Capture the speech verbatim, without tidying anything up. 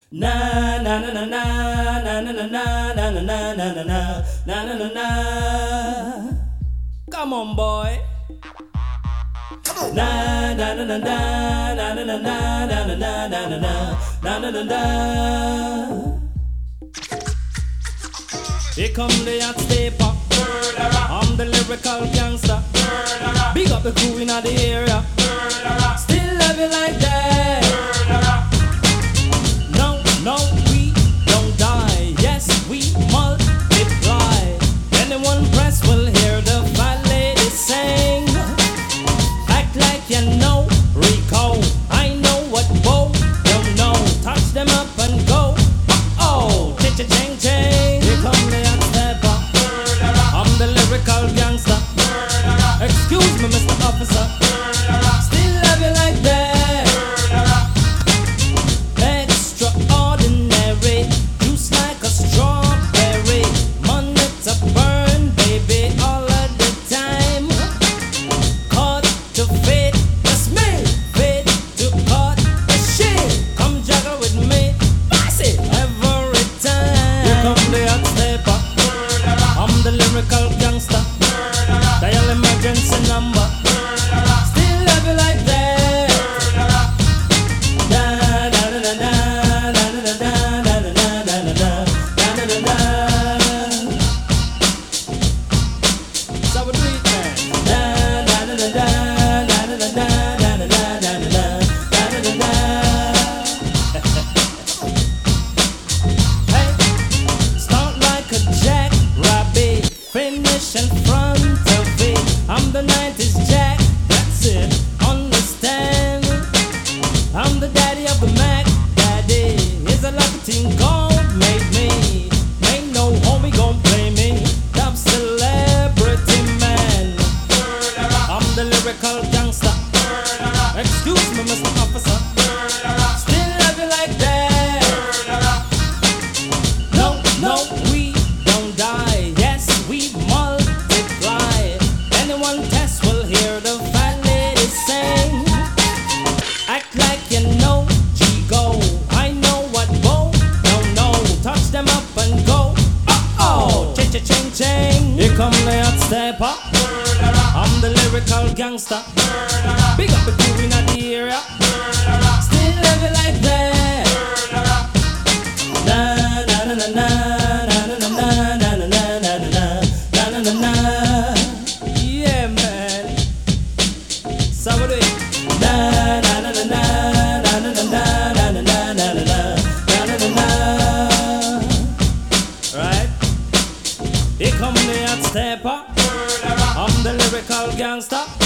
Na na na na na na na na na na na na na na na na na na. Come on, boy. Na na na na na na na na na na na na na na na na na. Here come the hot stepper. I'm the lyrical gangster. Big up the crew in the area. Still love you like that. No, no, we don't die. Yes, we multiply. Anyone press will hear the fat lady sing. Act like you know Rico. I know what Bo don't know. Touch them up and go. Oh, cha-cha-ching ching. Here come the hot stepper. I'm the lyrical gangster. Excuse me, Mister Officer. Still love you like that. Extraordinary, juice like a strawberry. Money to burn, baby, all of the time. Cut to fit, that's me. Fit to cut the shit. Come juggle with me, pass it every time. Here come the hot stepper. I'm the lyrical gangster. Dial emergency number. Still love you like that. Da da da da da da da da da da da da da da da. So we do it, man. Da da da da da da da da da da da da da da. Hey, start like a jackrabbit, finish in front of it. I'm the nineties Jack, that's it, understand. I'm the daddy of the Mac, daddy. Is a lucky thing God made me. Ain't no homie gon' play me. Top celebrity man. I'm the lyrical gangster. Excuse me, Mister Officer. Still love you like that. No, no, we don't die. Yes, we multiply. Anyone test will hear the fat lady sing. Act like you know G-Go. I know what Bo don't know. Touch them up and go. Uh-oh, cha-cha-ching-ching. Here come the hot stepper. I'm the lyrical gangster. Big up the crew in the area. Still love you like that. Na na na na na na na na na na na na na na na. Yeah, man. So we do it. Na na na na na na na na na na na na na na na na. Right? Here come the hot stepper. I'm the lyrical gangster.